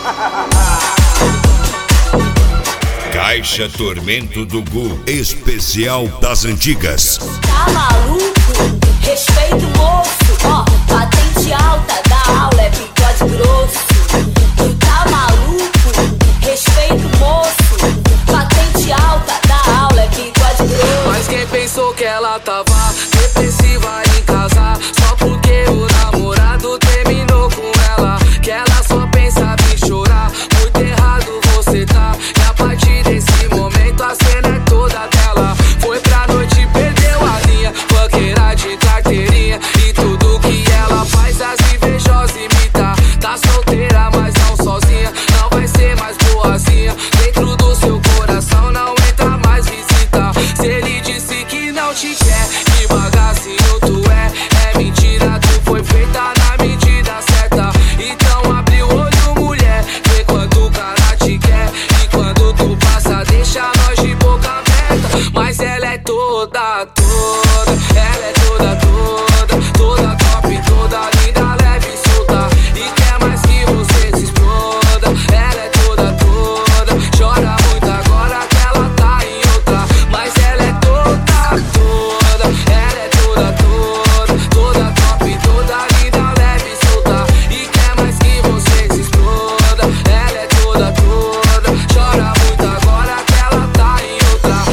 Caixa Tormento do Gu, especial das antigas. Tá maluco? Respeita o moço, ó, patente alta da aula é bigode grosso. Tu tá maluco? Respeita o moço, patente alta da aula é bigode grosso. Mas quem pensou que ela tava depressiva em casa só porque o namorado terminou com ela, que ela só pensava em chorar. Muito errado você tá, e a partir desse momento a cena é toda dela. Foi pra noite e perdeu a linha, banqueira de carteirinha, e tudo que ela faz as invejosas imita. Tá solteira mas não sozinha, não vai ser mais boazinha. Dentro do seu coração não entra mais visita. Se ele disse que não te quer, que bagacinho tu é mentira, tu foi feita na medida certa. Então abre o olho, mulher, vê quanto o cara te quer, e quando tu passa deixa nós de boca aberta. Mas ela é toda, ela é toda top, toda linda, leve e solta, e quer mais que você se exploda. Ela é toda, chora muito agora que ela tá em outra. Mas ela é toda, ela é toda top, toda linda, leve e solta, e quer mais que você se exploda. Ela é toda, chora muito agora que ela tá em outra.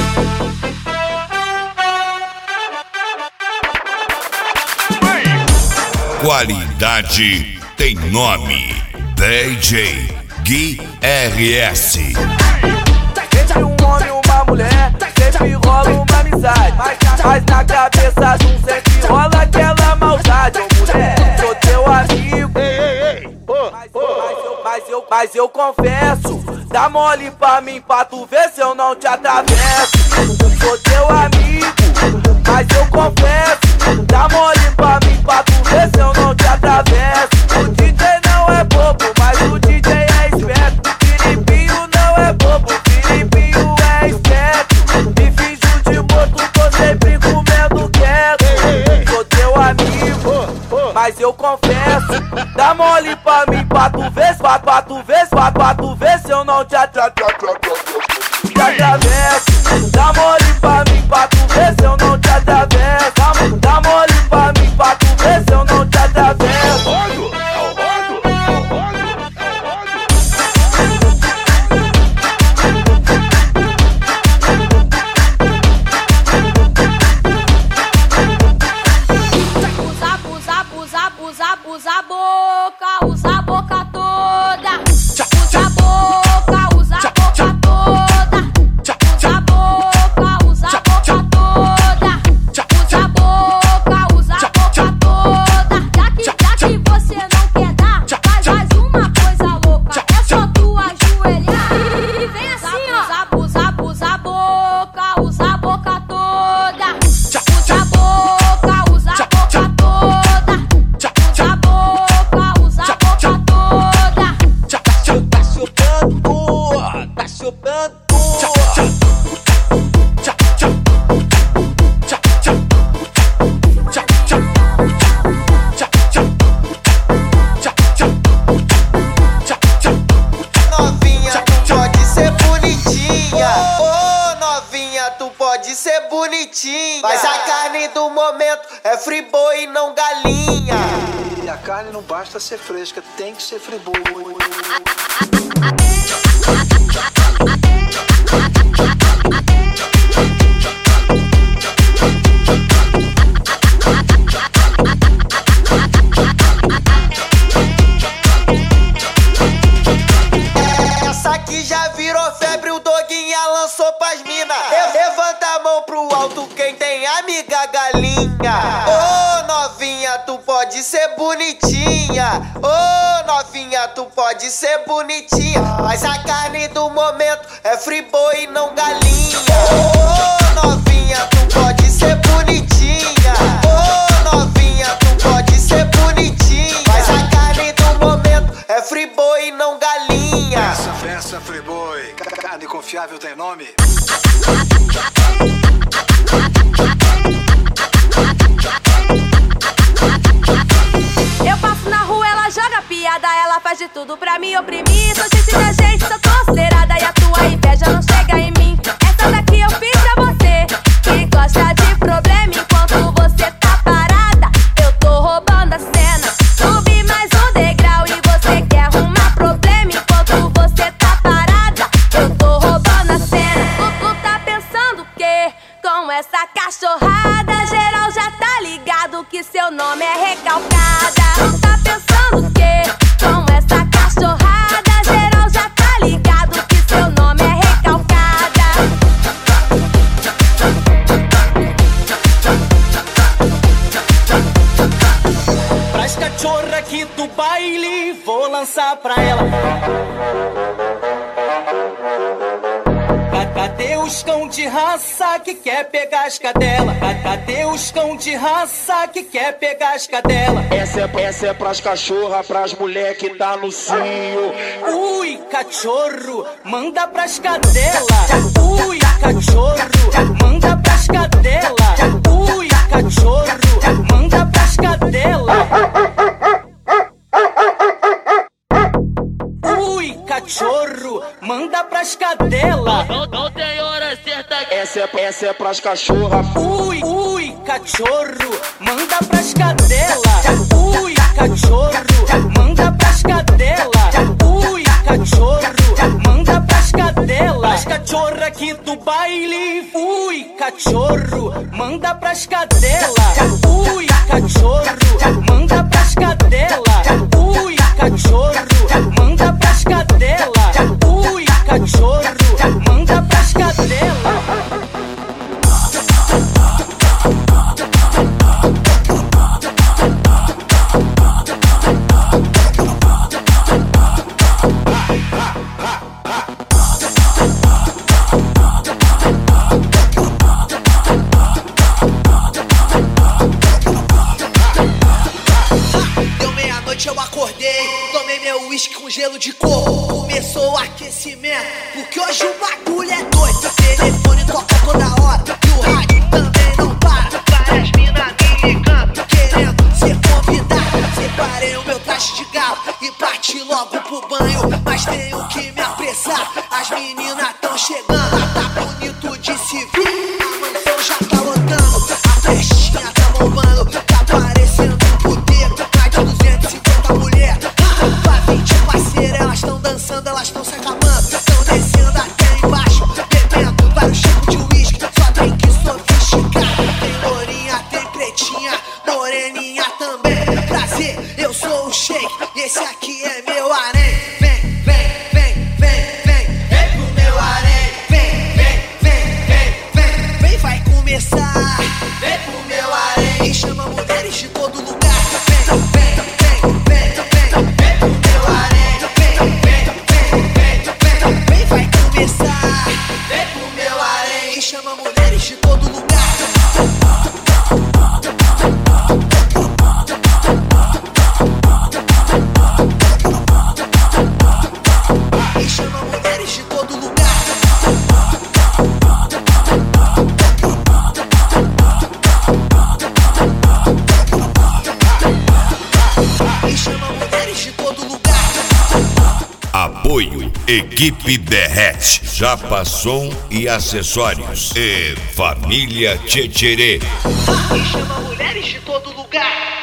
Qualidade tem nome. DJ Gui RS. Entre um homem e uma mulher sempre rola uma amizade, mas na cabeça de um sempre rola aquela maldade. Ô mulher, sou teu amigo, mas eu confesso, dá mole pra mim pra tu ver se eu não te atravesso. Sou teu amigo, mas eu confesso, dá mole pra mim pra tu ver se eu não te atravesso. O DJ não é bobo, mas o DJ é esperto. Filipinho não é bobo, Filipinho é esperto. Me finjo de morto, tô sempre comendo quieto. Sou teu amigo, mas eu confesso, dá mole pra mim pra tu ver, pra tu ver se eu não te atravesso. Dá mole pra mim pra tu ver se eu não te atravesso. Dá mole pra mim pra tu ver se eu não te atravesso. Usa a boca toda. Usa a boca, usa a boca toda. Usa a boca, usa a boca toda. Usa a boca, usa a boca toda. Já que você não quer dar, faz uma coisa louca. É só tu ajoelhar e vem assim, ó. Usa a boca, usa a boca toda. Usa a boca, usa a boca toda. Usa a boca, usa a boca toda. Tá chupando, tá chupando. Novinha, tu pode ser bonitinha. Ô, novinha, tu pode ser bonitinha. Mas a carne do momento é friboi e não galinha. E a carne não basta ser fresca, tem que ser friboi. Essa aqui já virou febre, o Doguinha lançou pras mina. Levanta a mão pro alto quem tem amiga galinha. Ô, novinha, tu pode ser bonitinha. Ô, novinha, tu pode ser bonitinha. Mas a carne do momento é friboi e não galinha. Ô, novinha, tu pode ser bonitinha. Ô, novinha, tu pode ser bonitinha. Mas a carne do momento é friboi e não galinha. Festa friboi, carne confiável tem nome. Eu passo na rua, ela joga pique. piada, ela faz de tudo pra me oprimir. Sou gente da gente, sou considerada e a tua inveja não chega em mim. Essa daqui eu fiz pra você, que gosta de problema enquanto você tá parada. Eu tô roubando a cena, subi mais um degrau e você quer arrumar problema enquanto você tá parada. Eu tô roubando a cena. Tu tá pensando o quê? Com essa cachorrada, geral já tá ligado que seu nome é recalcada. Tu tá pensando o quê? Com essa cachorrada, geral já tá ligado que seu nome é recalcada. Pras cachorra aqui do baile, vou lançar pra ela. Cadê os cão de raça que quer pegar as cadela? Cadê os cão de raça que quer pegar as cadela? Essa é pras cachorra, pras mulher que tá no cio. Ui, cachorro, manda pras cadela. Ui, cachorro, manda pras cadela. Ui, cachorro, manda pras cadela. Ui, cachorro, manda pras cadela. Não tem hora certa. Essa é pras cachorra. Ui, cachorro, manda pras cadela. Ui, cachorro, manda pras cadela. Ui, cachorro, manda pras cadela. Pras cachorra aqui do baile. Ui, cachorro, manda pras cadela. Ui, cachorro, manda pras cadela. Ui, cachorro, manda pras cadela. Ui, cachorro, manda pras cadela. Deu meia-noite, eu acordei, tomei meu uísque com gelo de coco. Começou o aquecimento, porque hoje o bagulho é doido. O telefone toca toda hora e o rádio também não para. Várias minas me ligando, querendo ser convidada. Separei o meu traje de galo e parti logo pro banho. Mas tenho que me apressar, as meninas tão chegando. Tá bonito de se ver, a mansão já tá lotando. A festinha tá bombando, tá parecendo um puteiro. Mais de 250 mulher, pra 20 parceiras. Elas tão dançando, elas tão se acabando. Tão descendo até embaixo, bebendo vários tipos de uísque. Só tem que sofisticado. Tem lourinha, tem pretinha, moreninha também. Prazer, eu sou o Shake, esse aqui é meu harém. Vem, vem, vem, vem, vem, vem pro meu harém. Vem, vem, vem, vem, vem, vem, vai começar. Vem pro meu harém e chama mulheres de todo lugar. Vem, vem, vem, vem, vem, vem pro meu harém. Vem, vem, vem, vem, vem, vem, vai começar. Vem pro meu harém e chama mulheres de todo lugar. E chama mulheres de todo lugar. E chama mulheres de todo lugar. Apoio Equipe Derrete, Japa Som e Acessórios e Família Tchetcherê. E chama mulheres de todo lugar.